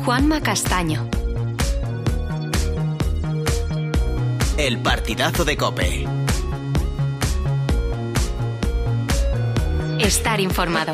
Juanma Castaño. El partidazo de COPE. Estar informado.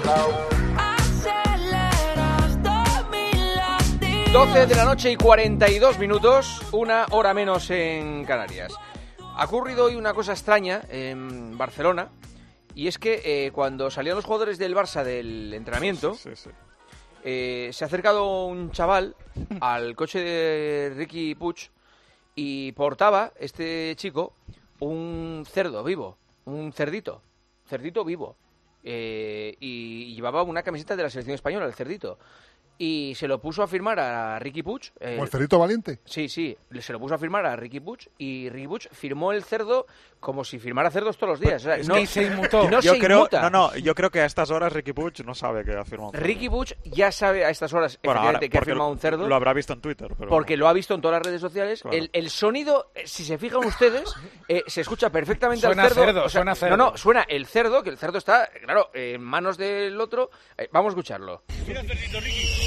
12 de la noche y 42 minutos, una hora menos en Canarias. Ha ocurrido hoy una cosa extraña en Barcelona, y es que cuando salían los jugadores del Barça del entrenamiento, se ha acercado un chaval al coche de Riqui Puig y portaba, este chico, un cerdo vivo, un cerdito vivo, y llevaba una camiseta de la selección española, el cerdito. Y se lo puso a firmar a Riqui Puig. ¿Como el cerdito valiente? Sí, se lo puso a firmar a Riqui Puig y Riqui Puig firmó el cerdo como si firmara cerdos todos los días. O sea, no se inmutó. Yo creo que a estas horas Riqui Puig no sabe que ha firmado un cerdo. Riqui Puig ya sabe a estas horas efectivamente que ha firmado un cerdo. Lo habrá visto en Twitter. Porque lo ha visto en todas las redes sociales. Claro. El sonido, si se fijan ustedes, se escucha perfectamente al cerdo. Suena cerdo. No, suena el cerdo, que el cerdo está, claro, en manos del otro. Vamos a escucharlo. Mira el cerdito, Riqui.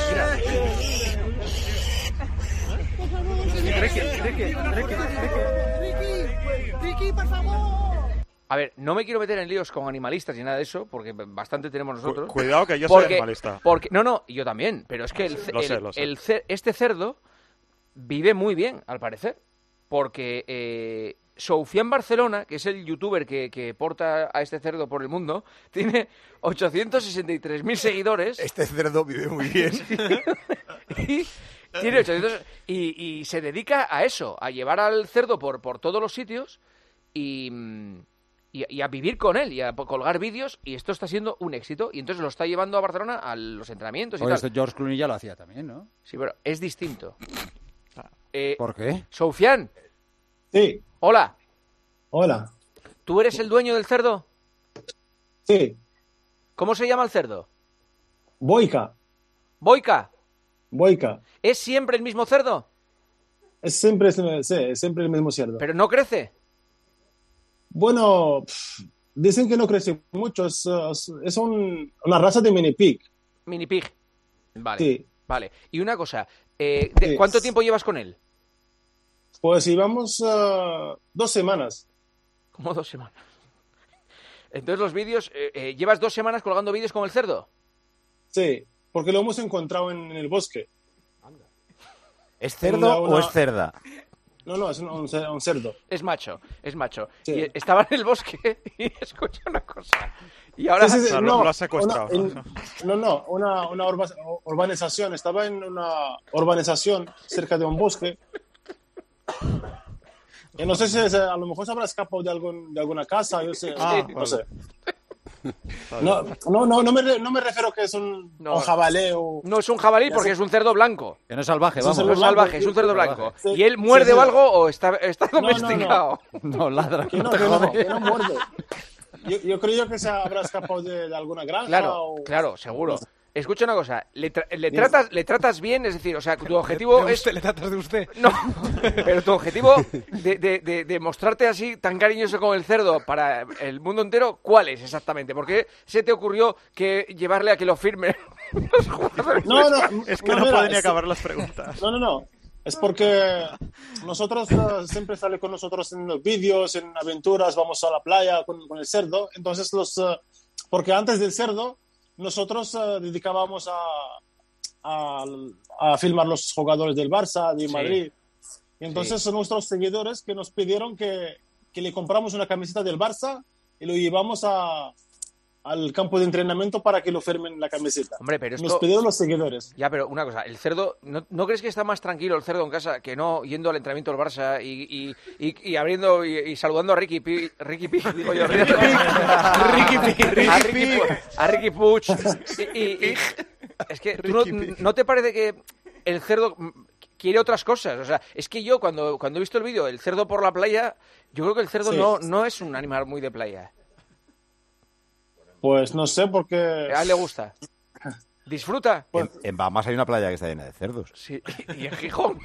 Riqui, por favor. A ver, no me quiero meter en líos con animalistas ni nada de eso, porque bastante tenemos nosotros. Cuidado que yo soy animalista. No, yo también, pero es que este cerdo vive muy bien, al parecer, porque Soufian Barcelona, que es el youtuber que porta a este cerdo por el mundo, tiene 863.000 seguidores. Este cerdo vive muy bien. Tiene 800 y se dedica a eso, a llevar al cerdo por todos los sitios y a vivir con él y a colgar vídeos, y esto está siendo un éxito, y entonces lo está llevando a Barcelona a los entrenamientos y tal. Esto George Clooney ya lo hacía también, ¿no? Sí, pero es distinto. ¿Por qué? Soufian. Sí. Hola. Hola. ¿Tú eres el dueño del cerdo? Sí. ¿Cómo se llama el cerdo? Boica. ¿Boica? Boica. ¿Es siempre el mismo cerdo? Es siempre el mismo cerdo. ¿Pero no crece? Bueno, dicen que no crece mucho. Es una raza de mini pig. Mini pig. Vale. Sí. Vale. Y una cosa, ¿cuánto tiempo llevas con él? Pues llevamos 2 semanas. ¿Cómo 2 semanas? Entonces los vídeos, ¿llevas 2 semanas colgando vídeos con el cerdo? Sí, porque lo hemos encontrado en el bosque. ¿Es cerdo o es cerda? No, es un cerdo. Es macho. Sí. Y estaba en el bosque y escucha una cosa. Y ahora lo ha secuestrado. Una urbanización. Estaba en una urbanización cerca de un bosque. Y no sé si a lo mejor se habrá escapado de alguna casa. Yo sé. No sé. No me refiero que es un jabalí o... No es un jabalí porque es un cerdo blanco. Que no es salvaje, vamos. No es salvaje, es un cerdo blanco. Sí. ¿Y él muerde o algo o está domesticado? No, ladra. Que no muerde. Yo creo que se habrá escapado de alguna granja. Claro, seguro. Escucha una cosa, ¿le tratas bien? Es decir, o sea, tu objetivo es... ¿Le tratas de usted? No, pero tu objetivo de mostrarte así tan cariñoso con el cerdo para el mundo entero, ¿cuál es exactamente? ¿Por qué se te ocurrió que llevarle a que lo firme los jugadores? Es que no pueden ni acabar las preguntas. No. Es porque nosotros siempre sale con nosotros en los vídeos, en aventuras, vamos a la playa con el cerdo. Entonces, porque antes del cerdo, nosotros dedicábamos a filmar los jugadores del Barça, de Madrid. Y entonces son nuestros seguidores que nos pidieron que le compramos una camiseta del Barça y lo llevamos al campo de entrenamiento para que lo firmen la camiseta. Hombre, pero esto... Nos pidieron los seguidores. Ya, pero una cosa, el cerdo... ¿No crees que está más tranquilo el cerdo en casa que no yendo al entrenamiento del Barça y abriendo y saludando a Riqui Puig, digo yo, a Riqui Puig, es que ¿no te parece que el cerdo quiere otras cosas? O sea, es que yo cuando he visto el vídeo del cerdo por la playa, yo creo que el cerdo no es un animal muy de playa. Pues no sé, porque... A él le gusta. ¿Disfruta? En Bahamas hay una playa que está llena de cerdos. Sí, y en Gijón.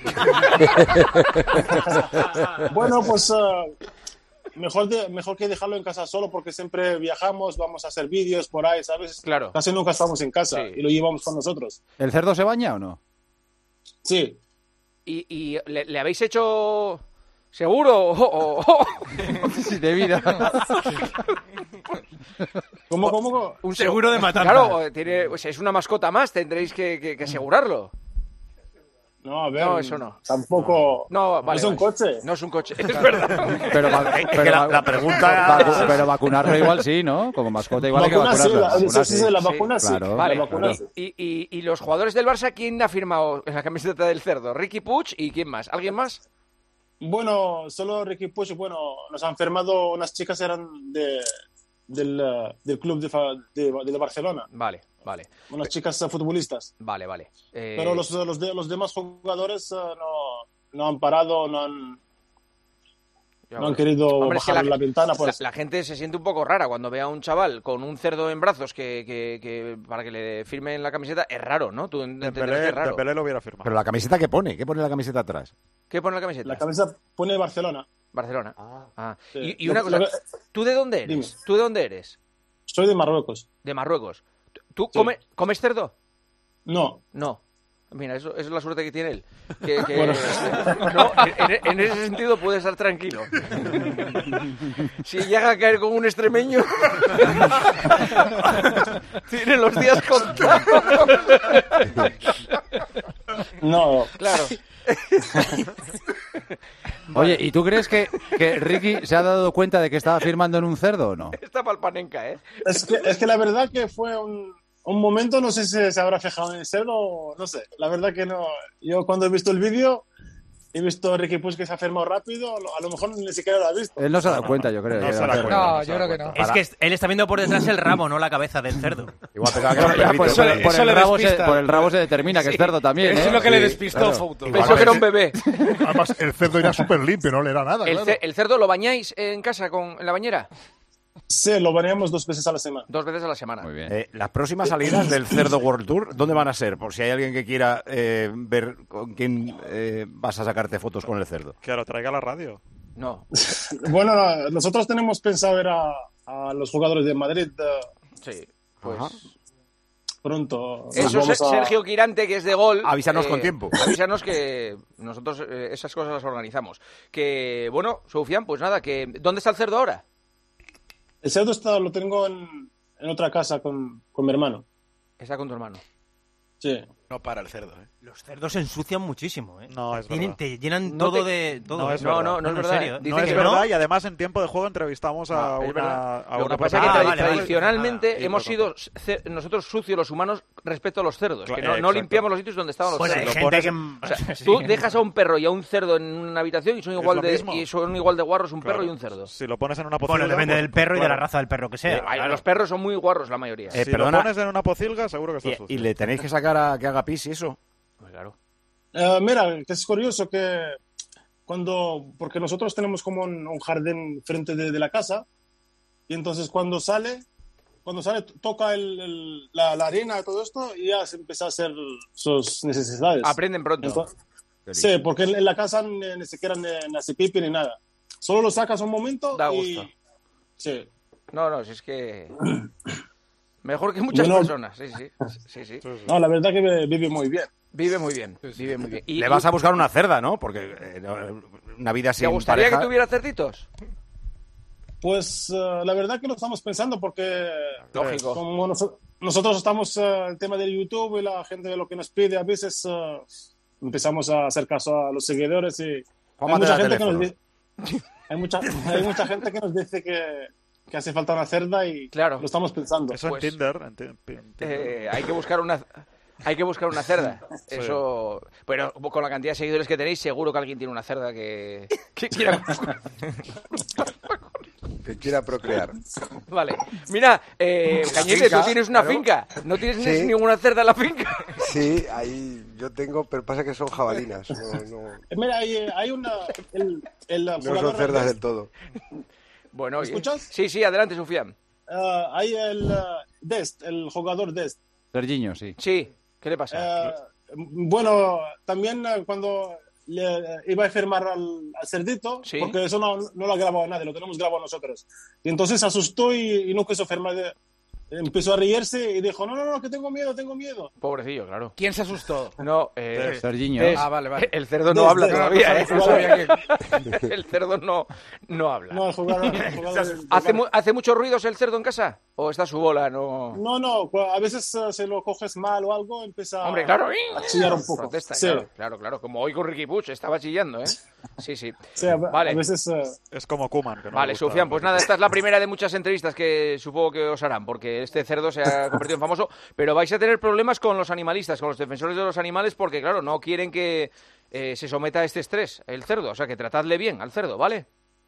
Bueno, pues mejor que dejarlo en casa solo, porque siempre viajamos, vamos a hacer vídeos por ahí, ¿sabes? Claro. Casi nunca estamos en casa y lo llevamos con nosotros. ¿El cerdo se baña o no? Sí. ¿Y le habéis hecho seguro Sí, de vida. ¿Cómo? Un seguro de matanza. Claro, pues es una mascota más, tendréis que asegurarlo. No, a ver. No, eso no. Tampoco. No, vale. Es un coche. No es un coche, es verdad. Pero la pregunta... pero vacunarlo igual sí, ¿no? Como mascota igual hay que Vacuna sí, vacunarlo. la vacuna sí. Claro, Vale. La vacuna sí. ¿Y los jugadores del Barça quién ha firmado en la camiseta del cerdo? ¿Riqui Puig y quién más? ¿Alguien más? Bueno, solo Riqui Puig. Bueno, nos han firmado unas chicas, eran del club de Barcelona. Vale. Unas chicas futbolistas. Vale. Pero los demás jugadores no han parado, no han querido bajar la ventana. La gente se siente un poco rara cuando ve a un chaval con un cerdo en brazos que para que le firmen la camiseta. Es raro, ¿no? Tú entenderás que es raro. Dembélé lo hubiera firmado. Pero la camiseta, ¿qué pone? ¿Qué pone la camiseta atrás? ¿Qué pone la camiseta? La camiseta pone Barcelona. Barcelona. Sí. Y una cosa, ¿tú de dónde eres? Dime. ¿Tú de dónde eres? Soy de Marruecos. De Marruecos. ¿Tú Sí. comes cerdo? No. No. Mira, eso es la suerte que tiene él. Que Bueno. No, en ese sentido puede estar tranquilo. Si llega a caer con un extremeño, tiene los días contados. No. Claro. Oye, ¿y tú crees que Ricky se ha dado cuenta de que estaba firmando en un cerdo o no? Está palpanenca, ¿eh? Es que la verdad que fue un momento, no sé si se habrá fijado en el cerdo o no sé. La verdad que no. Yo cuando he visto el vídeo, he visto a Riqui Puig que se ha firmado rápido, a lo mejor ni siquiera lo ha visto. Él no se ha dado cuenta, yo creo. No se da cuenta. No, yo creo que no. Es que él está viendo por detrás el rabo, no la cabeza del cerdo. Igual pensaba que era un perrito. Por el rabo se determina que es cerdo también, Eso ¿eh? es lo que le Sí, despistó claro. Fouto. Pensó que era un bebé. Además, el cerdo era súper limpio, no le era nada. claro. ¿El cerdo lo bañáis en casa en la bañera? Sí, lo bañamos 2 veces a la semana. 2 veces a la semana. Muy bien. Las próximas salidas del Cerdo World Tour, ¿dónde van a ser? Por si hay alguien que quiera ver con quién vas a sacarte fotos con el cerdo. Que lo traiga a la radio. No. Bueno, nosotros tenemos pensado ver a los jugadores de Madrid Sí, pues... pronto. Eso es Sergio Quirante, que es de Gol. Avísanos con tiempo. Avísanos que nosotros esas cosas las organizamos. Que, bueno, Soufian, pues nada, ¿dónde está el cerdo ahora? El cerdo lo tengo en otra casa con mi hermano. Está con tu hermano. Sí. No para el cerdo, ¿eh? Los cerdos se ensucian muchísimo, ¿eh? No, es verdad. Te llenan No todo te- de... Todo. No es No, verdad. no es en verdad. serio. Dicen No es que verdad, no. y además en tiempo de juego entrevistamos a Es verdad. una Lo que pasa es que Ah, vale, vale. tradicionalmente Sí, hemos pero sido nosotros sucios los humanos respecto a los cerdos, que no Exacto. limpiamos los sitios donde estaban los Bueno, hay cerdos. gente que... O sea, Sí. tú dejas a un perro y a un cerdo en una habitación y son igual lo mismo. de guarros un Claro. perro y un cerdo. Si lo pones en una pocilga... Bueno, depende pues, del perro y de la claro. raza del perro que sea. Los perros son muy guarros la mayoría. Si perdona. lo pones en una pocilga, seguro que está sucio. Y le tenéis que sacar a que haga pis y eso. Pues claro. Mira, que es curioso que porque nosotros tenemos como un jardín frente de la casa, y entonces cuando sale toca la arena y todo esto y ya se empieza a hacer sus necesidades. Aprenden pronto. Entonces, sí, porque en la casa ni siquiera ni hace pipi ni nada. Solo lo sacas un momento Da y... gusto. Sí. No, si es que... Mejor que muchas Bueno. personas. Sí. No, la verdad que vive muy bien. Vive muy bien. Vive muy bien. Le vas a buscar una cerda, ¿no? Porque una vida sin ¿Te gustaría pareja... que tuviera cerditos? Pues la verdad que lo estamos pensando porque Lógico. como nosotros estamos el tema del YouTube y la gente lo que nos pide a veces empezamos a hacer caso a los seguidores y hay mucha gente que nos dice, hay mucha gente que nos dice que hace falta una cerda y Claro. lo estamos pensando. Eso Pues, en Tinder. Tinder. Hay que buscar una cerda. Eso. Pero con la cantidad de seguidores que tenéis, seguro que alguien tiene una cerda que quiera. Que quiera procrear. Vale. Mira, Cañete, finca, tú tienes una claro. finca. ¿No tienes Sí. ninguna cerda en la finca? Sí, ahí yo tengo, pero pasa que son jabalinas. No Mira, hay una... El son jugador cerdas del todo. Bueno, ¿Me escuchas? Sí, adelante, Sufian. hay el Dest, el jugador Dest. Serginho, sí. Sí, ¿qué le pasa? Bueno, también cuando le iba a firmar al cerdito, Sí. porque eso no lo ha grabado nadie, lo tenemos grabado nosotros. Y entonces se asustó y no quiso firmar empezó a reírse y dijo, no, que tengo miedo. Pobrecillo, claro. ¿Quién se asustó? No, Sergiño. Vale. El cerdo no habla todavía, No sabía que... El cerdo no habla. No, el jugador ¿Hace muchos ruidos el cerdo en casa? ¿O está a su bola? No, a veces se lo coges mal o algo, empieza hombre, claro, a chillar un poco. Protesta, Sí. Claro, como hoy con Riqui Puig, estaba chillando, ¿eh? Sí. Sí, Vale. a veces... Es como Koeman. Que no Vale, le gusta. Sufian, pues nada, esta es la primera de muchas entrevistas que supongo que os harán, porque este cerdo se ha convertido en famoso, pero vais a tener problemas con los animalistas, con los defensores de los animales, porque claro, no quieren que se someta a este estrés, el cerdo, o sea que tratadle bien al cerdo, ¿vale?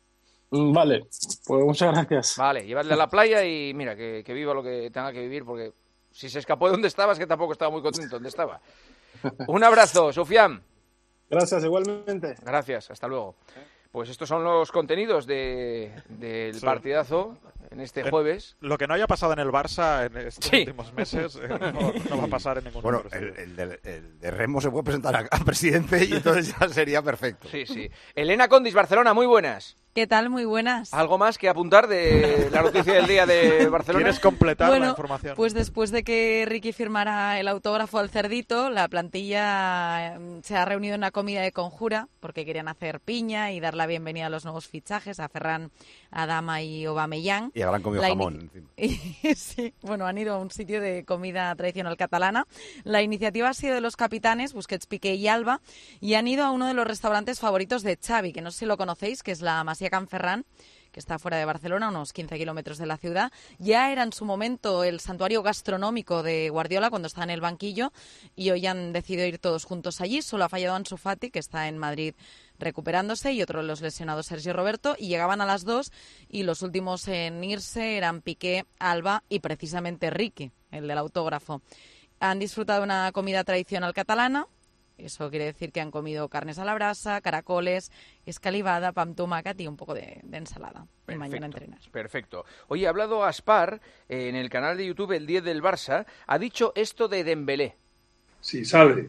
Vale, pues muchas gracias. Vale, llevadle a la playa y mira, que viva lo que tenga que vivir, porque si se escapó de donde estaba es que tampoco estaba muy contento donde estaba. Un abrazo, Sufian. Gracias, igualmente. Gracias, hasta luego. Pues estos son los contenidos del partidazo en este jueves. Lo que no haya pasado en el Barça en estos últimos meses no va a pasar en ningún otro. Bueno, el de Remo se puede presentar a presidente y entonces ya sería perfecto. Sí. Elena Condis, Barcelona, muy buenas. ¿Qué tal? Muy buenas. ¿Algo más que apuntar de la noticia del día de Barcelona? ¿Quieres completar la información? Pues después de que Riqui firmara el autógrafo al cerdito, la plantilla se ha reunido en una comida de conjura porque querían hacer piña y dar la bienvenida a los nuevos fichajes, a Ferran, Adama y Aubameyang. Y habrán comido jamón encima. Sí, bueno, han ido a un sitio de comida tradicional catalana. La iniciativa ha sido de los capitanes, Busquets, Piqué y Alba, y han ido a uno de los restaurantes favoritos de Xavi, que no sé si lo conocéis, que es la Masia Can Ferran, que está fuera de Barcelona, unos 15 kilómetros de la ciudad. Ya era en su momento el santuario gastronómico de Guardiola cuando estaba en el banquillo y hoy han decidido ir todos juntos allí. Solo ha fallado Ansu Fati, que está en Madrid recuperándose, y otro de los lesionados, Sergio Roberto, y llegaban a las 2 y los últimos en irse eran Piqué, Alba y precisamente Riqui, el del autógrafo. Han disfrutado de una comida tradicional catalana. Eso quiere decir que han comido carnes a la brasa, caracoles, escalivada, pan tomàquet y un poco de ensalada. Y mañana entrenar. Perfecto. Oye, ha hablado Aspar en el canal de YouTube El 10 del Barça. Ha dicho esto de Dembélé. Si sale,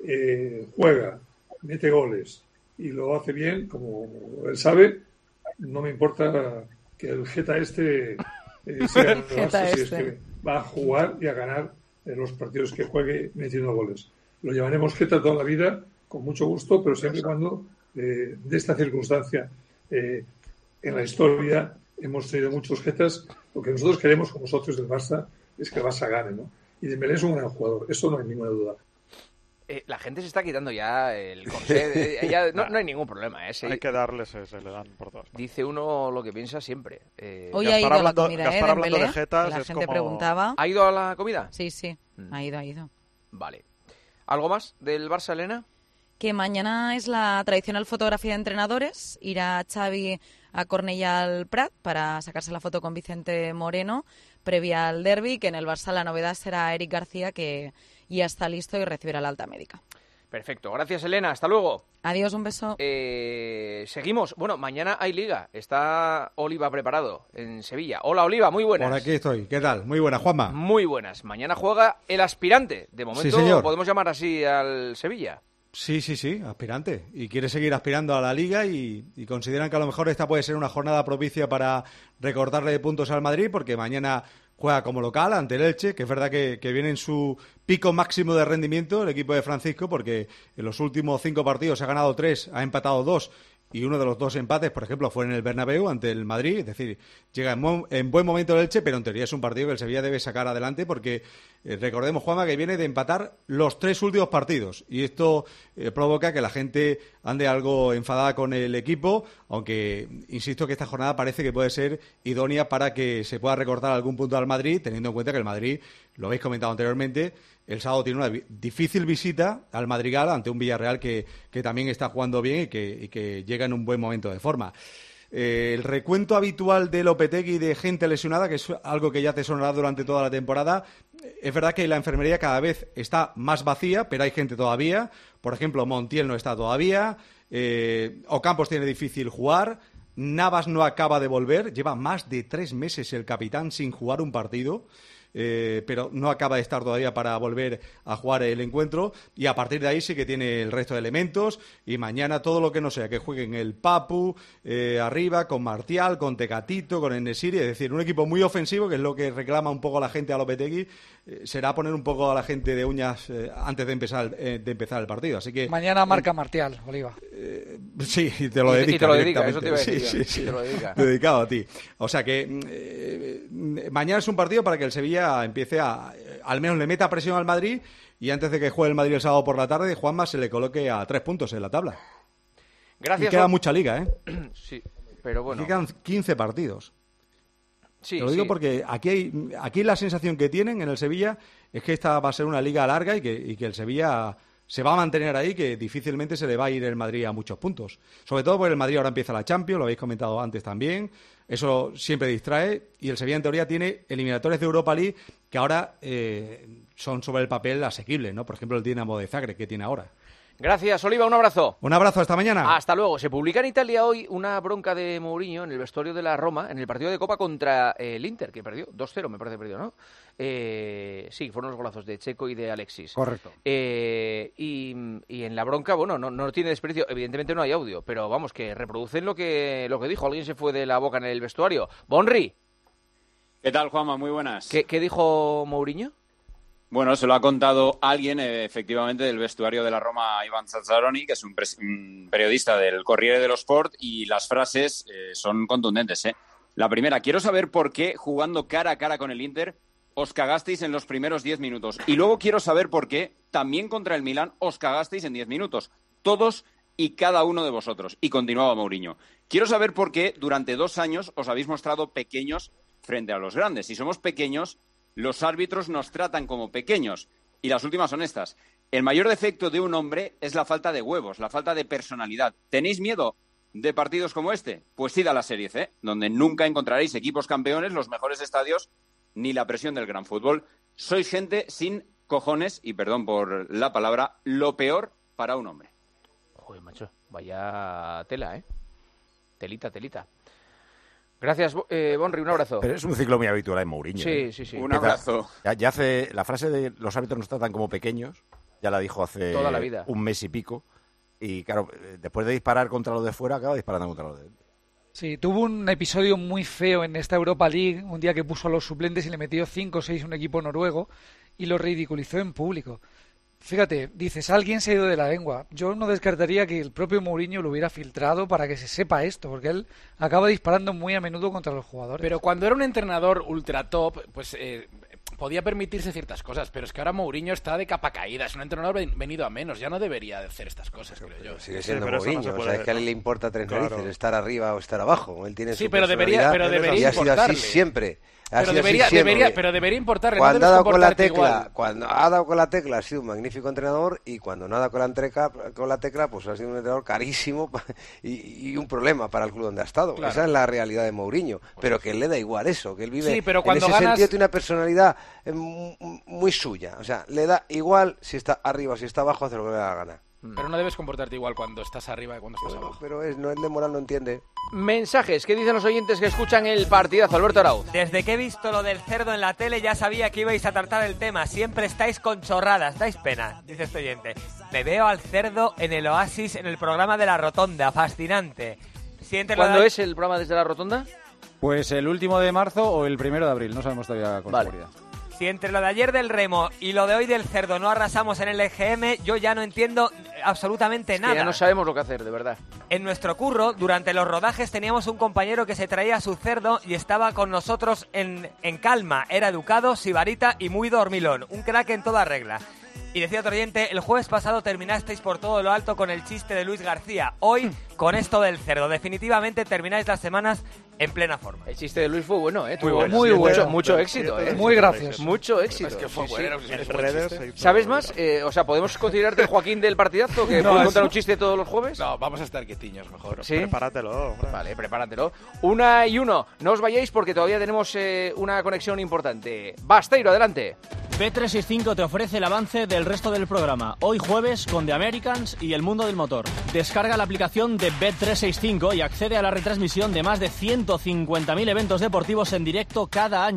juega, mete goles y lo hace bien, como él sabe, no me importa que el Jeta sea el Barça, si es que va a jugar y a ganar en los partidos que juegue metiendo goles. Lo llevaremos Jeta toda la vida, con mucho gusto, pero siempre y cuando de esta circunstancia en la historia hemos tenido muchos Jetas. Lo que nosotros queremos como socios del Barça es que el Barça gane, ¿no? Y Dembélé es un gran jugador, eso no hay ninguna duda. La gente se está quitando ya el corsé, ya no hay ningún problema. Hay que darles, se le dan por todas partes. Dice uno lo que piensa siempre. Hoy ha ido a la comida, hablando de Jetas, la gente preguntaba. ¿Ha ido a la comida? Sí, ha ido. Vale. ¿Algo más del Barça, Elena? Que mañana es la tradicional fotografía de entrenadores. Irá Xavi a Cornellà al Prat para sacarse la foto con Vicente Moreno previa al derbi, que en el Barça la novedad será Eric García, que ya está listo y recibirá la alta médica. Perfecto. Gracias, Elena. Hasta luego. Adiós, un beso. Seguimos. Bueno, mañana hay Liga. Está Oliva preparado en Sevilla. Hola, Oliva. Muy buenas. Por aquí estoy. ¿Qué tal? Muy buenas, Juanma. Muy buenas. Mañana juega el aspirante. De momento sí, podemos llamar así al Sevilla. Sí, aspirante. Y quiere seguir aspirando a la Liga y consideran que a lo mejor esta puede ser una jornada propicia para recortarle puntos al Madrid, porque mañana juega como local ante el Elche, que es verdad que viene en su pico máximo de rendimiento el equipo de Francisco, porque en los últimos 5 partidos ha ganado 3, ha empatado 2, y uno de los 2 empates, por ejemplo, fue en el Bernabéu ante el Madrid. Es decir, llega en buen momento el Elche, pero en teoría es un partido que el Sevilla debe sacar adelante, porque recordemos, Juanma, que viene de empatar los 3 últimos partidos, y esto provoca que la gente ande algo enfadada con el equipo, aunque insisto que esta jornada parece que puede ser idónea para que se pueda recortar algún punto al Madrid, teniendo en cuenta que el Madrid, lo habéis comentado anteriormente, el sábado tiene una difícil visita al Madrigal ante un Villarreal que también está jugando bien y que llega en un buen momento de forma. El recuento habitual de Lopetegui de gente lesionada, que es algo que ya te sonará durante toda la temporada, es verdad que la enfermería cada vez está más vacía, pero hay gente todavía. Por ejemplo, Montiel no está todavía, Ocampos tiene difícil jugar, Navas no acaba de volver, lleva más de 3 meses el capitán sin jugar un partido. pero no acaba de estar todavía para volver a jugar el encuentro, y a partir de ahí sí que tiene el resto de elementos, y mañana todo lo que no sea, que jueguen el Papu arriba, con Martial, con Tecatito, con En-Nesyri, es decir, un equipo muy ofensivo, que es lo que reclama un poco a la gente a Lopetegui, será poner un poco a la gente de uñas antes de empezar el partido. Así que mañana marca Martial, Oliva. Sí, te lo dedica. Y te lo dedica, eso te iba a decir. Sí. Te lo dedica. Dedicado a ti. O sea que mañana es un partido para que el Sevilla empiece al menos le meta presión al Madrid, y antes de que juegue el Madrid el sábado por la tarde, Juanma se le coloque a 3 puntos en la tabla. Gracias. Y queda mucha liga, ¿eh? Sí, pero bueno. Aquí quedan 15 partidos. Sí, te lo digo porque aquí la sensación que tienen en el Sevilla es que esta va a ser una liga larga y que el Sevilla se va a mantener ahí, que difícilmente se le va a ir el Madrid a muchos puntos. Sobre todo porque el Madrid ahora empieza la Champions, lo habéis comentado antes también. Eso siempre distrae, y el Sevilla en teoría tiene eliminatorias de Europa League que ahora son sobre el papel asequibles, ¿no? Por ejemplo, el Dinamo de Zagreb que tiene ahora. Gracias, Oliva, un abrazo. Un abrazo, hasta mañana. Hasta luego. Se publica en Italia hoy una bronca de Mourinho en el vestuario de la Roma, en el partido de Copa contra el Inter, que perdió 2-0, me parece que perdió, ¿no? Sí, fueron los golazos de Checo y de Alexis. Correcto. Y en la bronca, bueno, no tiene desperdicio, evidentemente no hay audio, pero vamos, que reproducen lo que dijo. Alguien se fue de la boca en el vestuario. Bonri. ¿Qué tal, Juanma? Muy buenas. ¿Qué dijo Mourinho? Bueno, se lo ha contado alguien, efectivamente, del vestuario de la Roma, Ivan Zazzaroni, que es un periodista del Corriere dello Sport, y las frases son contundentes, ¿eh? La primera: quiero saber por qué, jugando cara a cara con el Inter, os cagasteis en los primeros 10 minutos. Y luego quiero saber por qué, también contra el Milán, os cagasteis en 10 minutos. Todos y cada uno de vosotros. Y continuaba Mourinho: quiero saber por qué durante 2 años os habéis mostrado pequeños frente a los grandes. Si somos pequeños, los árbitros nos tratan como pequeños. Y las últimas son estas: el mayor defecto de un hombre es la falta de huevos, la falta de personalidad. ¿Tenéis miedo de partidos como este? Pues id a la Serie C, donde nunca encontraréis equipos campeones, los mejores estadios, ni la presión del gran fútbol. Sois gente sin cojones, y perdón por la palabra, lo peor para un hombre. Joder, macho, vaya tela, ¿eh? Telita. Gracias, Bonri, un abrazo. Pero es un ciclo muy habitual en Mourinho. Sí. Un abrazo. Ya hace la frase de los árbitros nos tratan como pequeños, ya la dijo hace toda la vida, un mes y pico. Y claro, después de disparar contra los de fuera, acaba disparando contra los de dentro. Sí, tuvo un episodio muy feo en esta Europa League, un día que puso a los suplentes y le metió 5 o 6 un equipo noruego y lo ridiculizó en público. Fíjate, dices, alguien se ha ido de la lengua. Yo no descartaría que el propio Mourinho lo hubiera filtrado para que se sepa esto, porque él acaba disparando muy a menudo contra los jugadores. Pero cuando era un entrenador ultra top, pues podía permitirse ciertas cosas, pero es que ahora Mourinho está de capa caída, es un entrenador venido a menos, ya no debería hacer estas cosas, creo yo. Sigue siendo Mourinho, o sea, es que a él le importa 3 narices, estar arriba o estar abajo. Él tiene sí, su pero debería y ha sido así siempre. Pero debería importarle. Cuando no ha dado con la tecla, igual. cuando ha dado con la tecla ha sido un magnífico entrenador, y cuando no ha dado con la tecla, pues ha sido un entrenador carísimo y un problema para el club donde ha estado. Claro. Esa es la realidad de Mourinho, pero que él le da igual eso, que él vive pero cuando en ese sentido, tiene una personalidad muy suya, o sea, le da igual si está arriba o si está abajo, hace lo que le da la gana. Pero no debes comportarte igual cuando estás arriba que cuando estás abajo. Pero no es de moral, no entiende. Mensajes, ¿qué dicen los oyentes que escuchan el partidazo? Alberto Arauz. Desde que he visto lo del cerdo en la tele ya sabía que ibais a tratar el tema. Siempre estáis con chorradas, dais pena, dice este oyente. Me veo al cerdo en el Oasis, en el programa de La Rotonda, fascinante. ¿Cuándo es el programa desde La Rotonda? Pues el último de marzo o el 1 de abril, no sabemos todavía con seguridad. Si entre lo de ayer del remo y lo de hoy del cerdo no arrasamos en el EGM, yo ya no entiendo absolutamente nada. Ya no sabemos lo que hacer, de verdad. En nuestro curro, durante los rodajes, teníamos un compañero que se traía su cerdo y estaba con nosotros en calma. Era educado, sibarita y muy dormilón. Un crack en toda regla. Y decía otro oyente, el jueves pasado terminasteis por todo lo alto con el chiste de Luis García. Hoy, con esto del cerdo. Definitivamente termináis las semanas en plena forma. El chiste de Luis fue bueno, ¿eh? Muy bueno. Mucho éxito, ¿eh? Muy gracioso. Mucho éxito. Es que fue bueno. En redes. ¿Sabes más? O sea, ¿podemos considerarte el Joaquín del partidazo? ¿Que puede contar un chiste todos los jueves? No, vamos a estar quietiños mejor. ¿Sí? Prepáratelo, hombre. Vale, prepáratelo. 1-1. No os vayáis porque todavía tenemos una conexión importante. Basteiro, adelante. Bet365 te ofrece el avance del resto del programa. Hoy jueves con The Americans y el mundo del motor. Descarga la aplicación de Bet365 y accede a la retransmisión de más de 150.000 eventos deportivos en directo cada año.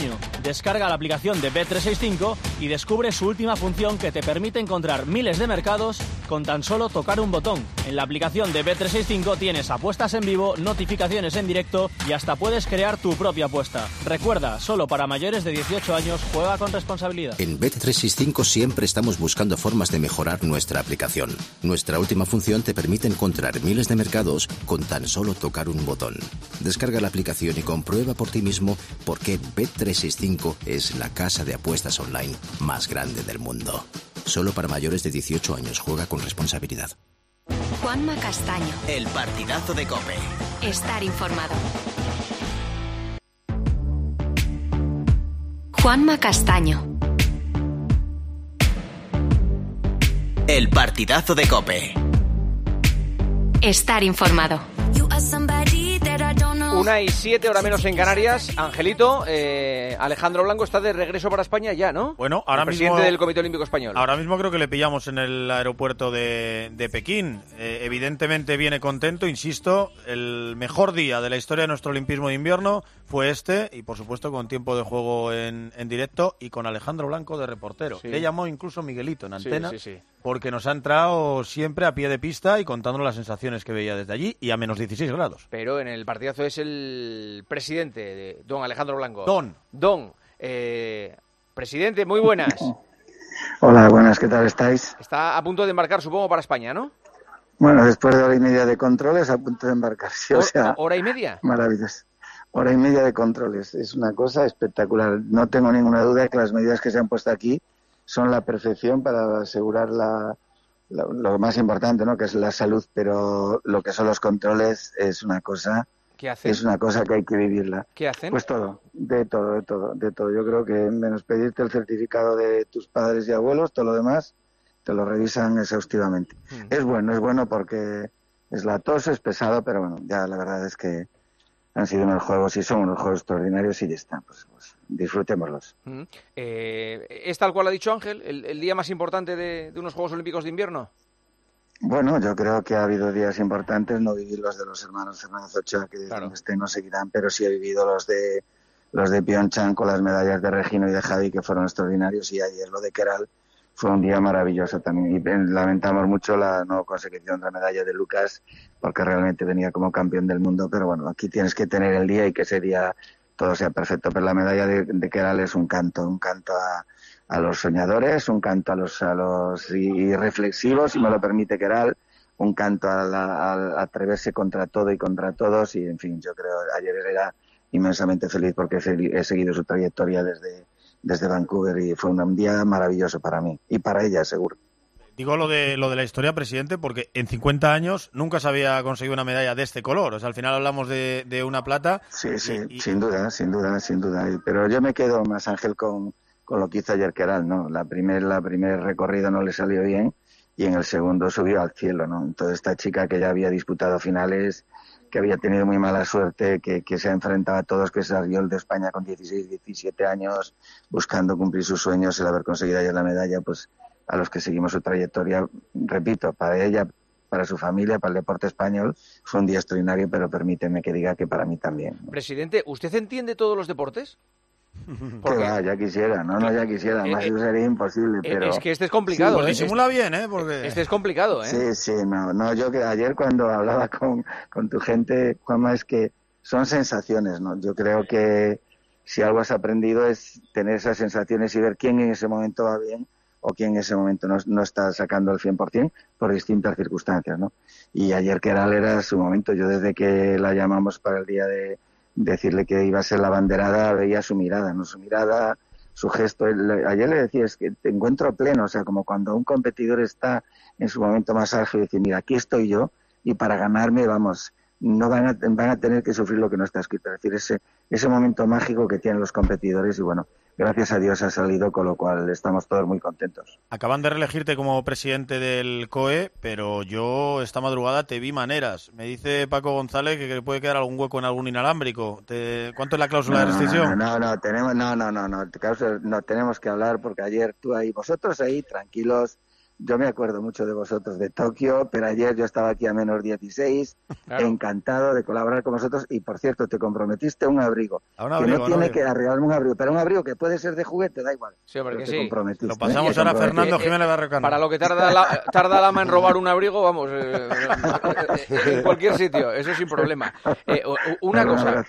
Descarga la aplicación de Bet365 y descubre su última función que te permite encontrar miles de mercados con tan solo tocar un botón. En la aplicación de Bet365 tienes apuestas en vivo, notificaciones en directo y hasta puedes crear tu propia apuesta. Recuerda, solo para mayores de 18 años, juega con responsabilidad. En Bet365 siempre estamos buscando formas de mejorar nuestra aplicación. Nuestra última función te permite encontrar miles de mercados con tan solo tocar un botón. Descarga la aplicación y comprueba por ti mismo por qué Bet365 es la casa de apuestas online más grande del mundo. Solo para mayores de 18 años. Juega con responsabilidad. Juanma Castaño. El partidazo de COPE. Estar informado. Juanma Castaño. El partidazo de COPE. Estar informado. 1:07, hora menos en Canarias. Angelito, Alejandro Blanco está de regreso para España ya, ¿no? Bueno, ahora el mismo... presidente del Comité Olímpico Español. Ahora mismo creo que le pillamos en el aeropuerto de Pekín. Evidentemente viene contento, insisto. El mejor día de la historia de nuestro olimpismo de invierno fue este, y por supuesto con tiempo de juego en directo y con Alejandro Blanco de reportero. Sí. Le llamó incluso Miguelito en antena, sí. porque nos ha entrado siempre a pie de pista y contándonos las sensaciones que veía desde allí, y a menos 16 grados. Pero en el partidazo es el presidente, de don Alejandro Blanco. Don. Presidente, muy buenas. Hola, buenas, ¿qué tal estáis? Está a punto de embarcar, supongo, para España, ¿no? Bueno, después de hora y media de controles, a punto de embarcar. Sí, o sea, ¿hora y media? Maravilloso. Hora y media de controles. Es una cosa espectacular. No tengo ninguna duda de que las medidas que se han puesto aquí son la perfección para asegurar lo más importante, ¿no? Que es la salud, pero lo que son los controles es una cosa... ¿Qué hacen? Es una cosa que hay que vivirla. ¿Qué hacen? Pues todo. Yo creo que menos pedirte el certificado de tus padres y abuelos, todo lo demás te lo revisan exhaustivamente. Es bueno porque es latoso, es pesado, pero bueno, ya la verdad es que han sido unos juegos y son unos juegos extraordinarios y ya está, pues disfrutémoslos. ¿Es tal cual ha dicho Ángel, el día más importante de unos Juegos Olímpicos de invierno? Bueno, yo creo que ha habido días importantes, no viví los de los hermanos Fernández Ochoa, que claro, no seguirán, pero sí he vivido los de Pyeongchang con las medallas de Regino y de Javi, que fueron extraordinarios, y ayer lo de Keral fue un día maravilloso también. Y lamentamos mucho la no consecución de la medalla de Lucas, porque realmente venía como campeón del mundo, pero bueno, aquí tienes que tener el día y que ese día todo sea perfecto. Pero la medalla de Keral es un canto a los soñadores, un canto a los irreflexivos, si me lo permite Keral, un canto a atreverse contra todo y contra todos, y en fin, yo creo ayer era inmensamente feliz porque he seguido su trayectoria desde Vancouver y fue un día maravilloso para mí y para ella, seguro. Digo lo de la historia, presidente, porque en 50 años nunca se había conseguido una medalla de este color. O sea, al final hablamos de una plata. Sí, sin duda. Pero yo me quedo más, Ángel, con lo que hizo ayer Keral, ¿no? La primer recorrido no le salió bien y en el segundo subió al cielo, ¿no? Entonces esta chica que ya había disputado finales, que había tenido muy mala suerte, que se ha enfrentado a todos, que salió el de España con 16, 17 años, buscando cumplir sus sueños, el haber conseguido ayer la medalla, pues a los que seguimos su trayectoria, repito, para ella, para su familia, para el deporte español, fue un día extraordinario, pero permíteme que diga que para mí también. Presidente, ¿usted entiende todos los deportes? Que va, ya quisiera, ya quisiera, más sería imposible, pero... Es que este es complicado, sí, disimula bien, Porque... Este es complicado, Sí, no, yo que ayer cuando hablaba con tu gente, Juanma, es que son sensaciones, ¿no? Yo creo que si algo has aprendido es tener esas sensaciones y ver quién en ese momento va bien o quién en ese momento no está sacando el 100% por distintas circunstancias, ¿no? Y ayer Keral era su momento. Yo desde que la llamamos para el día de decirle que iba a ser la banderada, veía su mirada, su gesto. Ayer le decía, es que te encuentro pleno, o sea, como cuando un competidor está en su momento más álgido y dice, mira, aquí estoy yo y para ganarme, vamos, no van a tener que sufrir lo que no está escrito. Es decir, ese momento mágico que tienen los competidores y bueno, gracias a Dios ha salido, con lo cual estamos todos muy contentos. Acaban de reelegirte como presidente del COE, pero yo esta madrugada te vi maneras. Me dice Paco González que puede quedar algún hueco en algún inalámbrico. ¿Cuánto es la cláusula de restricción? No, tenemos que hablar porque ayer vosotros ahí tranquilos, Yo me acuerdo mucho de vosotros de Tokio, pero ayer yo estaba aquí a menos 16, encantado de colaborar con vosotros y, por cierto, te comprometiste a un abrigo. No tiene que arreglarme un abrigo, pero un abrigo que puede ser de juguete, da igual. Sí, hombre, que te sí. comprometiste. Lo pasamos ahora a Fernando Jiménez Barrocano. Para lo que tarda Lama en robar un abrigo, vamos, en cualquier sitio, eso sin problema. Una